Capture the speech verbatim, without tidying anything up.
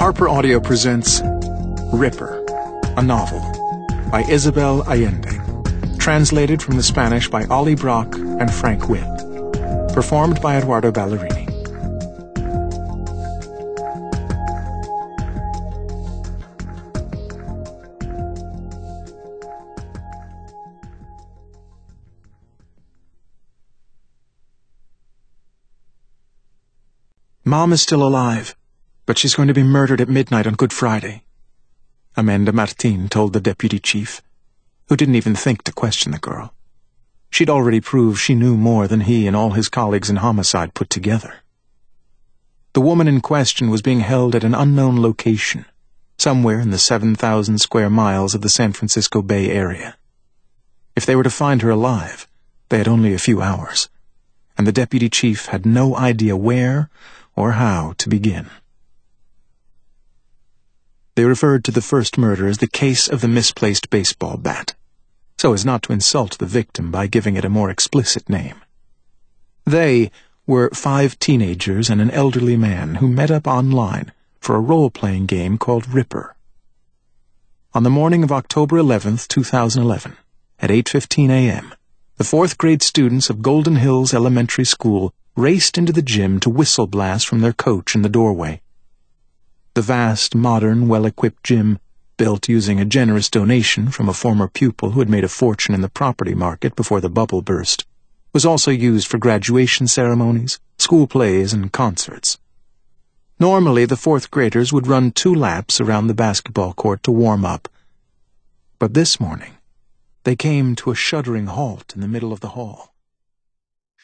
Harper Audio presents Ripper, a novel by Isabel Allende, translated from the Spanish by Ollie Brock and Frank Witt, performed by Eduardo Ballerini. Mom is still alive, but she's going to be murdered at midnight on Good Friday, Amanda Martin told the deputy chief, who didn't even think to question the girl. She'd already proved she knew more than he and all his colleagues in homicide put together. The woman in question was being held at an unknown location, somewhere in the seven thousand square miles of the San Francisco Bay Area. If they were to find her alive, they had only a few hours, and the deputy chief had no idea where or how to begin. They referred to the first murder as the case of the misplaced baseball bat, so as not to insult the victim by giving it a more explicit name. They were five teenagers and an elderly man who met up online for a role-playing game called Ripper. On the morning of October eleventh, two thousand eleven, at eight fifteen a.m., the fourth-grade students of Golden Hills Elementary School raced into the gym to whistle blast from their coach in the doorway. The vast, modern, well-equipped gym, built using a generous donation from a former pupil who had made a fortune in the property market before the bubble burst, was also used for graduation ceremonies, school plays, and concerts. Normally, the fourth graders would run two laps around the basketball court to warm up, but this morning they came to a shuddering halt in the middle of the hall.